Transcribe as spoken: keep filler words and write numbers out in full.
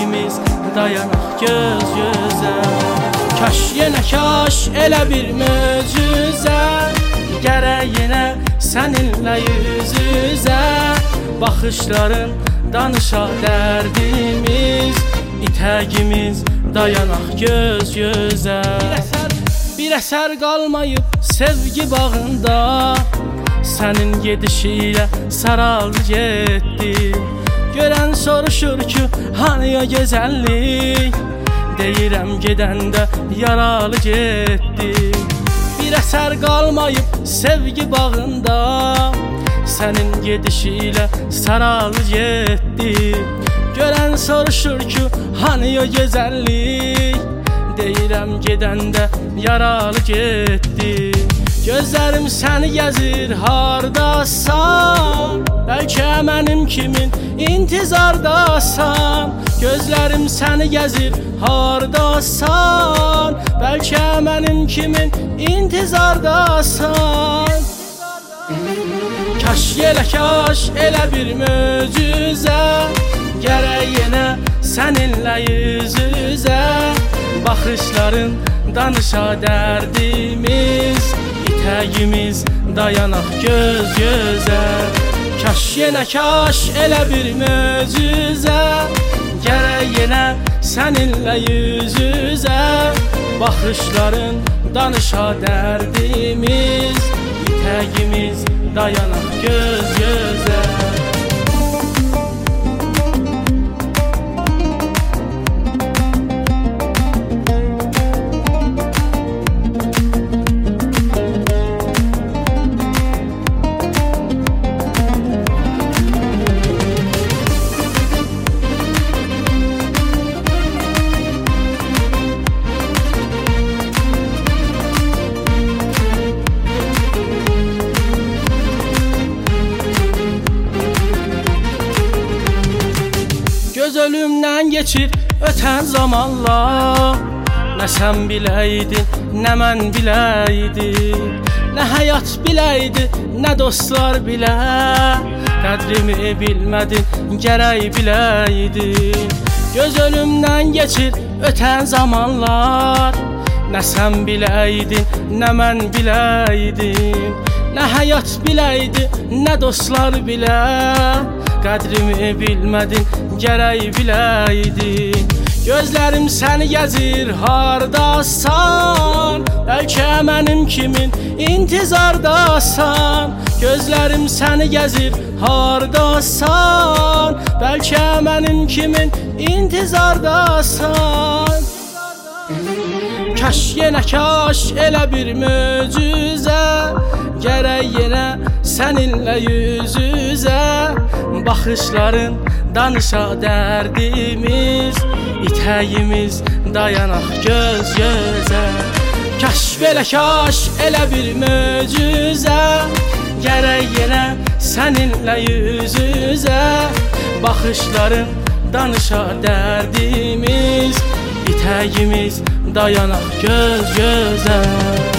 İtəyimiz dayanaq göz gözə. Kaş yenə kaş elə bir möcüzə, gərək yenə səninlə yüz-üzə. Baxışların danışa dərdimiz, itəyimiz dayanaq göz gözə. Bir əsər, bir əsər qalmayıb sevgi bağında, sənin gedişiyle saraldı getdi. Görən soruşur ki, hani o gözəllik, deyirəm gedəndə yaralı getdi. Bir əsər qalmayıb sevgi bağında, sənin gedişiyle saraldı getdi. Görən soruşur ki, hani o gözəllik, deyirəm gedəndə yaralı getdi. Gözlərim səni gəzir hardasan, bəlkə mənim kimin intizardasan. Gözlərim səni gəzir hardasan, bəlkə mənim kimin intizardasan. Kaş yelə kaş elə bir möcüzə, gərək yenə səninlə yüz-üzə. Baxışların danışa dərdimiz, itəyimiz dayanaq göz gözə. Kaş yenə kaş elə bir möcüzə, gərək yenə səninlə yüz-üzə. Baxışların danışa dərdimiz, itəyimiz dayanaq göz gözə. Göz ölümdən geçir ötən zamanlar, nə sən biləydin, nə mən biləydim. Nə həyat biləydi, nə dostlar bilə, qədrimi bilmədin, gərək biləydin. Göz ölümdən geçir ötən zamanlar, nə sən biləydin, nə mən biləydim. Nə həyat biləydi, nə dostlar bilə, qədrimi bilmədin, gərək biləydin. Gözlərim səni gəzir hardasan, bəlkə mənim kimin intizardasan. Gözlərim səni gəzir hardasan, bəlkə mənim kimin intizardasan. Kaş yenə kaş elə bir möcüzə, gərək yenə səninlə yüz-üzə. Baxışların danışa dərdimiz, itəyimiz dayanaq göz gözə. Kaş belə kaş elə bir möcüzə, gərək yenə səninlə yüz-üzə. Baxışların danışa dərdimiz, itəyimiz dayanaq göz gözə.